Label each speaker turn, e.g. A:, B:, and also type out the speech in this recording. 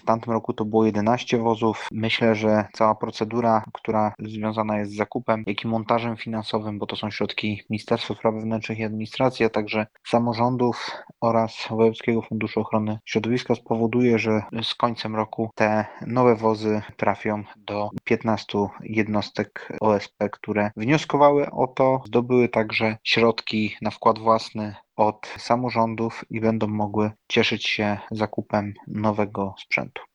A: tamtym roku to było 11 wozów. Myślę, że cała procedura, która związana jest z zakupem, jak i montażem finansowym, bo to są środki Ministerstwa Spraw Wewnętrznych i Administracji, a także samorządów oraz Wojewódzkiego Funduszu Ochrony Środowiska, spowoduje, że z końcem roku te nowe wozy trafią do 15 jednostek OSP, które wnioskowały o to, zdobyły także środki na wkład własny od samorządów i będą mogły cieszyć się zakupem nowego sprzętu.